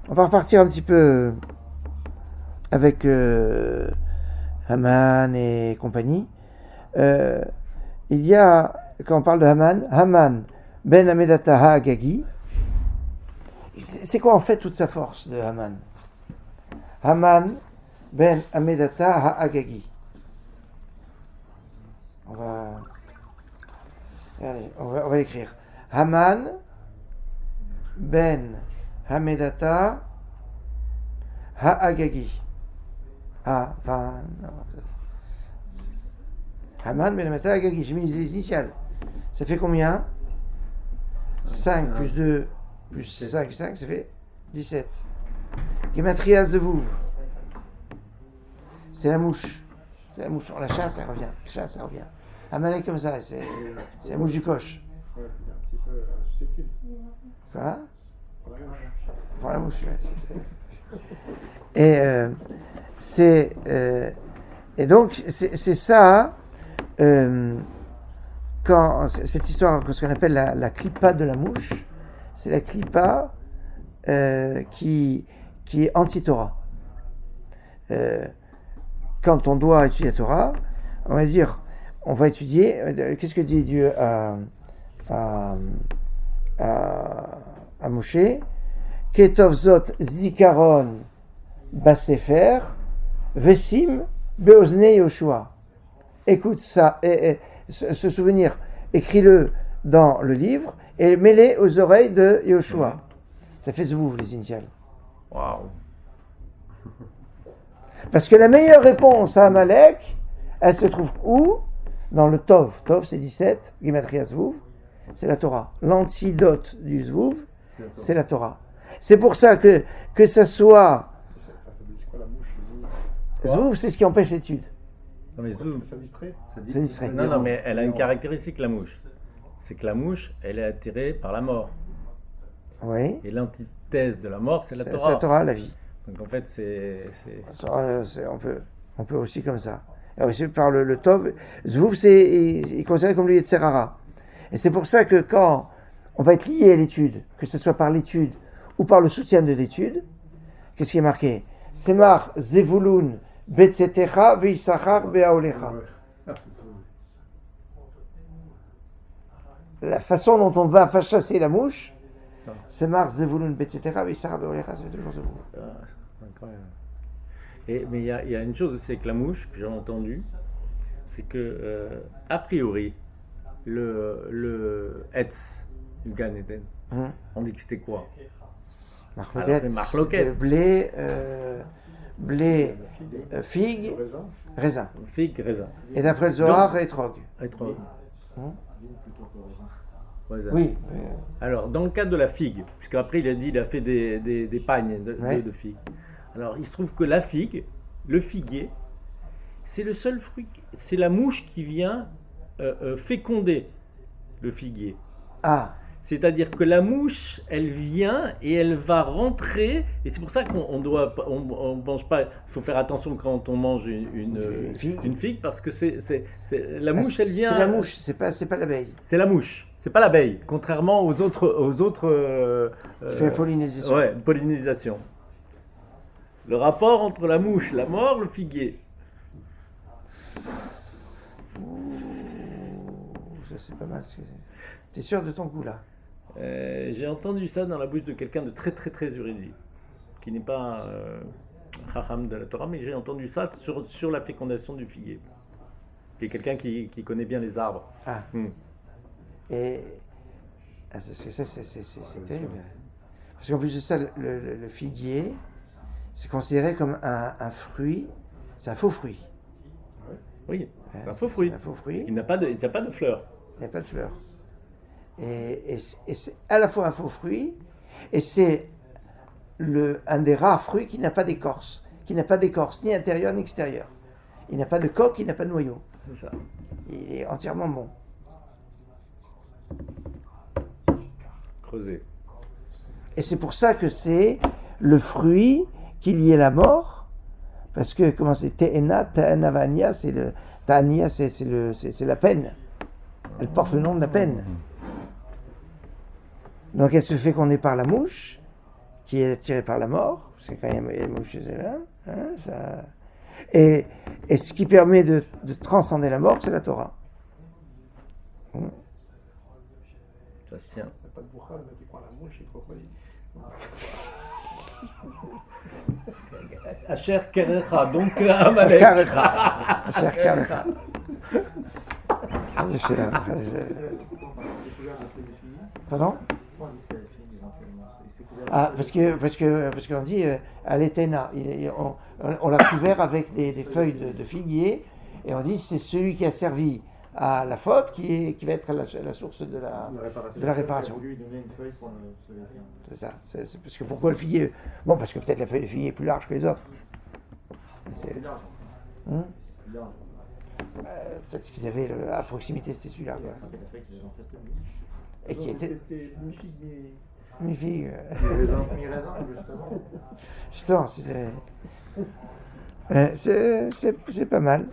On va repartir un petit peu avec Haman et compagnie. Il y a, quand on parle de Haman ben Hamedata ha-Agagi. C'est quoi en fait toute sa force de Haman? Haman ben Hamedata ha-Agagi. On va écrire. Haman ben Hamedata ha-Agagi. Haman ben Hamedata ha-Agagi. J'ai mis les initiales. Ça fait combien? 5 plus 2 plus 5, ça fait 17. Gematria Zevouv. C'est la mouche. C'est la mouche. On la chasse, elle revient. Ça revient. Amalek comme ça, c'est la mouche du coche. Quoi? Pour la mouche, ouais. Et donc, c'est ça, quand cette histoire, ce qu'on appelle la clipa de la mouche, c'est la clipa qui est anti-Torah. Quand on doit étudier la Torah, on va étudier, qu'est-ce que dit Dieu à Moshe? Ketov zot zikaron basefer vesim beozne Yoshua. Écoute ça, ce souvenir, écris-le dans le livre et mets-le aux oreilles de Yoshua. Ça fait zouv, les initiales. Waouh! Parce que la meilleure réponse à Amalek, elle se trouve où? Dans le Tov. Tov, c'est 17, Gematria Zvouv, c'est la Torah. L'antidote du Zvouv, c'est la Torah. C'est pour ça que ça soit... C'est quoi la mouche? Zvouv, c'est ce qui empêche l'étude. Non, mais Zou, Ça distrait? Ça distrait. non, mais elle a une caractéristique, la mouche. C'est que la mouche, elle est attirée par la mort. Oui. Et l'antithèse de la mort, c'est la C'est Torah. la Torah, la vie. Donc en fait, On peut aussi comme ça. Et aussi par le Tov, Zvouv, il est considéré comme le Yetzerara. Et c'est pour ça que quand on va être lié à l'étude, que ce soit par l'étude ou par le soutien de l'étude, qu'est-ce qui est marqué? Semar Zevulun Betzetecha Veisachar Beaolecha. La façon dont on va chasser la mouche, Semar Zevulun Betzetecha Veisachar Beaolecha, ça fait toujours Zevulun. incroyable. Mais il y a une chose aussi avec la mouche que j'ai entendue, c'est que a priori le Etz du Gan Eden, on dit que c'était quoi? Marloquette. Blé, figue, raisin. Figue, raisin. Et d'après le Zohar, étrog. Oui. Alors, dans le cas de la figue, puisqu'après il a fait des pagnes de figues. Alors, il se trouve que la figue, le figuier, c'est le seul fruit, c'est la mouche qui vient féconder le figuier. Ah. C'est-à-dire que la mouche, elle vient et elle va rentrer, et c'est pour ça qu'on mange pas. Il faut faire attention quand on mange une figue, parce que la mouche, elle vient. C'est la mouche, c'est pas l'abeille. C'est la mouche, c'est pas l'abeille, contrairement aux autres. Fait pollinisation. Ouais, pollinisation. Le rapport entre la mouche, la mort, le figuier. Ça c'est pas mal. T'es sûr de ton goût là? J'ai entendu ça dans la bouche de quelqu'un de très très très érudit, qui n'est pas Chacham de la Torah, mais j'ai entendu ça sur la fécondation du figuier. Qui est quelqu'un qui connaît bien les arbres. Ah. Et c'est terrible. Parce qu'en plus de ça, le figuier, c'est considéré comme un fruit, c'est un faux fruit. Oui, c'est un faux fruit. Un faux fruit. Il n'a pas de fleurs. Il n'y a pas de fleurs. Et c'est à la fois un faux fruit, et c'est un des rares fruits qui n'a pas d'écorce, ni intérieure ni extérieure. Il n'a pas de coque, il n'a pas de noyau. C'est ça. Il est entièrement bon. Creusé. Et c'est pour ça que c'est le fruit qui liait la mort, parce que comment c'est Ta'anavania, c'est le Ta'ania, c'est la peine. Elle porte le nom de la peine. Donc elle se fait féconder par la mouche, qui est attiré par la mort, c'est quand même Moshe là, hein, ça. Et ce qui permet de transcender la mort, c'est la Torah. Ça se tient. C'est pas de Boukhar, mais qui prend la mouche, il croit pas. Asher Kerecha, donc Amalek. Asher Kerecha. Pardon? Ah, parce qu'on dit à l'Éthéna, on l'a couvert avec des feuilles de figuier, et on dit c'est celui qui a servi à la faute qui va être la source de la réparation. C'est ça. C'est parce que pourquoi le figuier? Bon, parce que peut-être la feuille de figuier est plus large que les autres. Peut-être qu'ils avaient à proximité, c'était celui-là. Et qui était. Mi-figue. Justement, c'est pas mal.